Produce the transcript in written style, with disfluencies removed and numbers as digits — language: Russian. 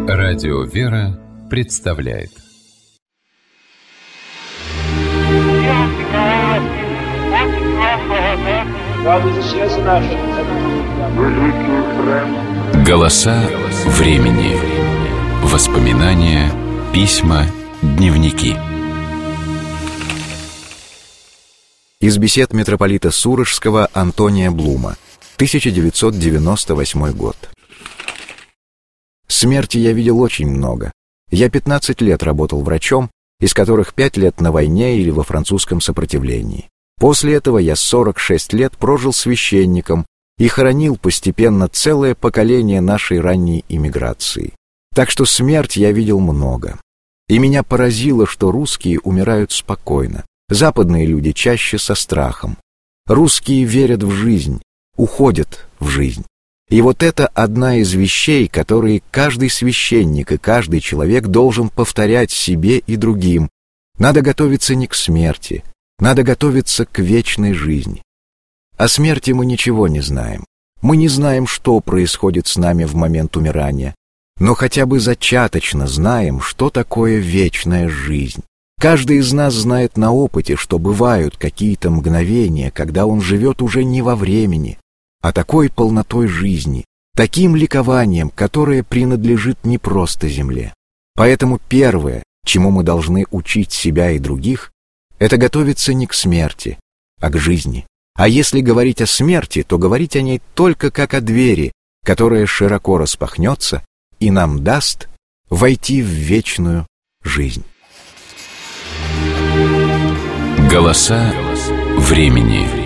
Радио «Вера» представляет. Голоса времени. Воспоминания, письма, дневники. Из бесед митрополита Сурожского Антония Блума, 1998 год. Смерти я видел очень много. Я 15 лет работал врачом, из которых 5 лет на войне или во французском сопротивлении. После этого я 46 лет прожил священником и хоронил постепенно целое поколение нашей ранней иммиграции. Так что смерть я видел много. И меня поразило, что русские умирают спокойно, западные люди чаще со страхом. Русские верят в жизнь, уходят в жизнь. И вот это одна из вещей, которые каждый священник и каждый человек должен повторять себе и другим. Надо готовиться не к смерти, надо готовиться к вечной жизни. О смерти мы ничего не знаем. Мы не знаем, что происходит с нами в момент умирания, но хотя бы зачаточно знаем, что такое вечная жизнь. Каждый из нас знает на опыте, что бывают какие-то мгновения, когда он живет уже не во времени, а такой полнотой жизни, таким ликованием, которое принадлежит не просто земле. Поэтому первое, чему мы должны учить себя и других, это готовиться не к смерти, а к жизни. А если говорить о смерти, то говорить о ней только как о двери, которая широко распахнется и нам даст войти в вечную жизнь. Голоса времени.